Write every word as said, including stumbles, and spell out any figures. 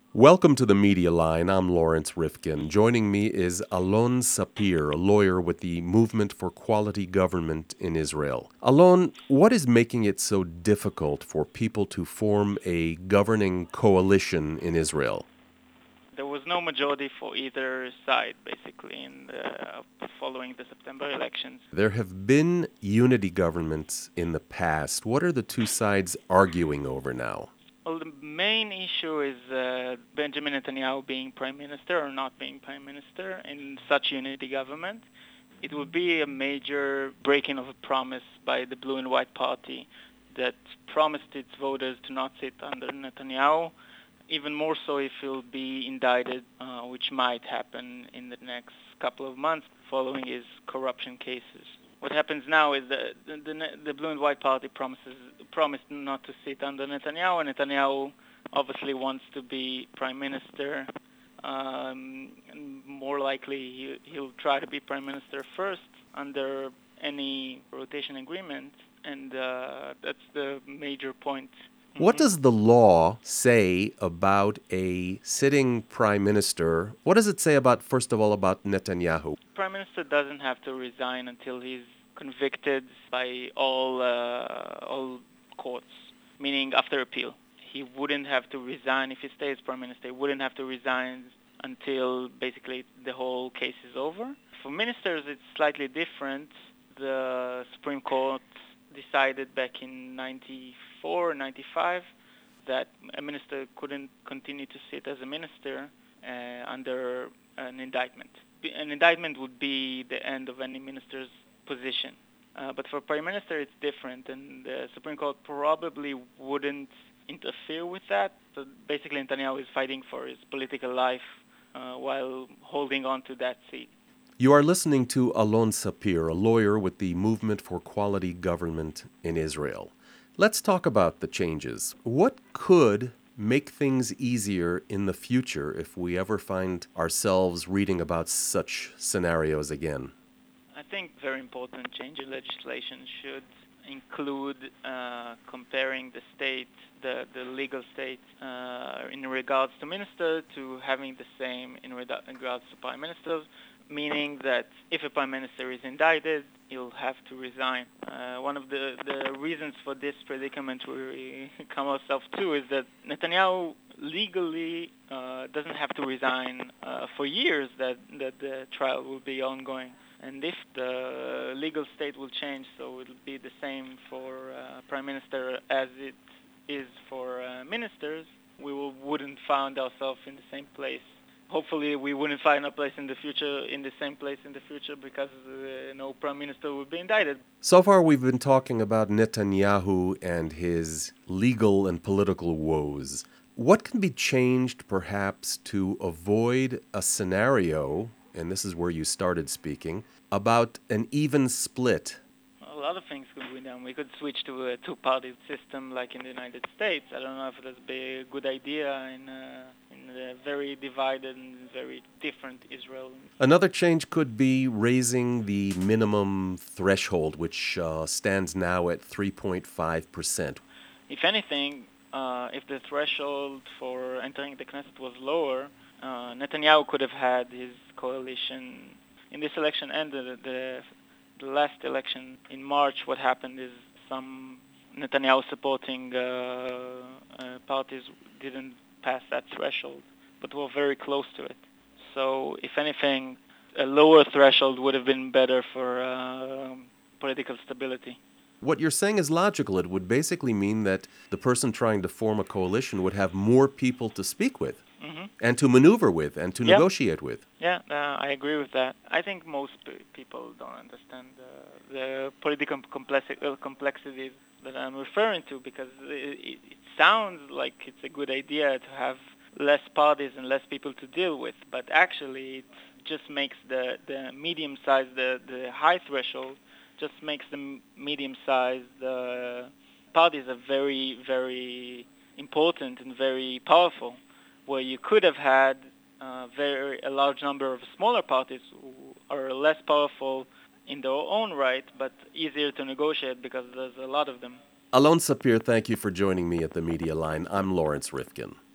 Welcome to the Media Line. I'm Lawrence Rifkin. Joining me is Alon Sapir, a lawyer with the Movement for Quality Government in Israel. Alon, what is making it so difficult for people to form a governing coalition in Israel? There was no majority for either side, basically, in the, following the September elections. There have been unity governments in the past. What are the two sides arguing over now? Well, the main issue is uh, Benjamin Netanyahu being prime minister or not being prime minister in such unity government. It would be a major breaking of a promise by the Blue and White Party that promised its voters to not sit under Netanyahu, even more so if he'll be indicted, uh, which might happen in the next couple of months following his corruption cases. What happens now is that the, the, the Blue and White Party promises promised not to sit under Netanyahu, and Netanyahu obviously wants to be prime minister. Um, and more likely, he, he'll try to be prime minister first under any rotation agreement, and uh, that's the major point. What Mm-hmm. does the law say about a sitting prime minister? What does it say about, first of all, about Netanyahu? Prime minister doesn't have to resign until he's convicted by all uh, all courts, meaning after appeal. He wouldn't have to resign if he stays prime minister. He wouldn't have to resign until basically the whole case is over. For ministers, it's slightly different. The Supreme Court decided back in ninety-four, ninety-five that a minister couldn't continue to sit as a minister uh, under an indictment. An indictment would be the end of any minister's position. Uh, but for prime minister, it's different, and the Supreme Court probably wouldn't interfere with that. So basically, Netanyahu is fighting for his political life uh, while holding on to that seat. You are listening to Alon Sapir, a lawyer with the Movement for Quality Government in Israel. Let's talk about the changes. What could make things easier in the future if we ever find ourselves reading about such scenarios again? I think very important change in legislation should include uh, comparing the state, the, the legal state, uh, in regards to minister to having the same in regards to prime ministers, meaning that if a prime minister is indicted, he'll have to resign. Uh, one of the, the reasons for this predicament we come ourselves to is that Netanyahu legally uh, doesn't have to resign uh, for years, that, that the trial will be ongoing. And if the legal state will change, so it'll be the same for uh, prime minister as it is for uh, ministers, we will, wouldn't find ourselves in the same place. Hopefully, we wouldn't find a place in the future, in the same place in the future, because uh, no prime minister would be indicted. So far, we've been talking about Netanyahu and his legal and political woes. What can be changed, perhaps, to avoid a scenario, and this is where you started speaking, about an even split? A lot of things could be done. We could switch to a two-party system like in the United States. I don't know if that'd be a good idea in a, in a very divided and very different Israel. Another change could be raising the minimum threshold, which uh, stands now at three point five percent. If anything, uh, if the threshold for entering the Knesset was lower, uh, Netanyahu could have had his coalition in this election and the, the the last election in March. What happened is some Netanyahu supporting uh, uh, parties didn't pass that threshold, but were very close to it. So if anything, a lower threshold would have been better for uh, political stability. What you're saying is logical. It would basically mean that the person trying to form a coalition would have more people to speak with, mm-hmm. and to maneuver with, and to yeah. negotiate with. Yeah, uh, I agree with that. I think most p- people don't understand uh, the political complexi- uh, complexities that I'm referring to, because it, it sounds like it's a good idea to have less parties and less people to deal with, but actually it just makes the, the medium size, the, the high threshold, just makes the medium-sized uh, parties are very, very important and very powerful, where you could have had uh, very a large number of smaller parties who are less powerful in their own right, but easier to negotiate because there's a lot of them. Alon Sapir, thank you for joining me at the Media Line. I'm Lawrence Rifkin.